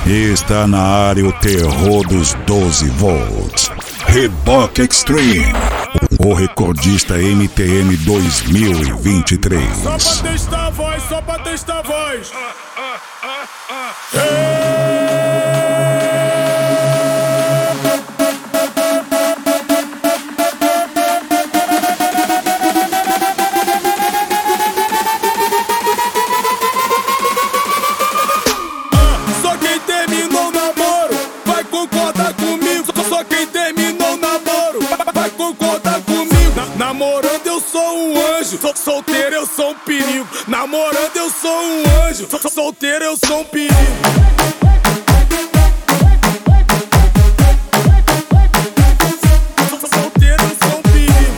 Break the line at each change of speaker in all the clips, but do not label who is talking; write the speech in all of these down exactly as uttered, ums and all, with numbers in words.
Está na área o terror dos doze volts. Reboque Extreme, o recordista M T M dois mil e vinte e três.
Só pra testar a voz, só pra testar a voz. Hey! Namorando eu sou um anjo, solteiro eu sou um perigo. Namorando eu sou um anjo, solteiro eu sou um perigo. Solteiro eu sou um perigo.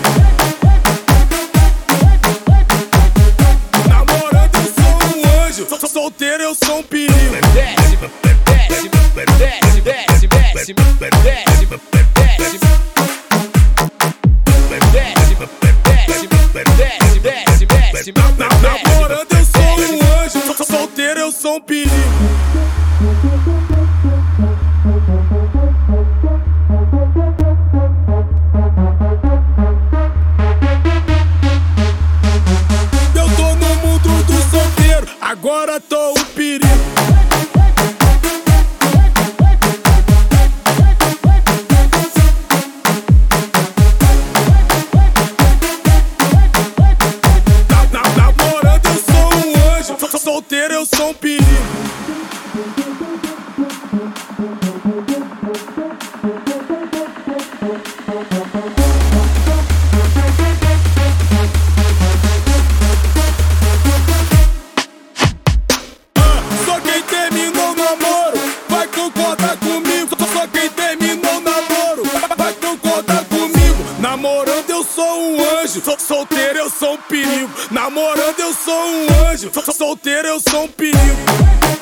Namorando eu sou um anjo, solteiro eu sou um perigo. Desce, desce, desce, desce, desce, desce. Namorando eu sou um anjo, solteiro eu sou um perigo. Eu tô no mundo do solteiro, agora tô um perigo. Solteiro eu sou um perigo. Ah, só quem terminou o namoro vai concordar comigo. Só quem terminou o namoro vai concordar comigo. Namorando eu sou um anjo, solteiro eu sou um perigo. Namorando eu sou um anjo, solteiro eu sou um perigo.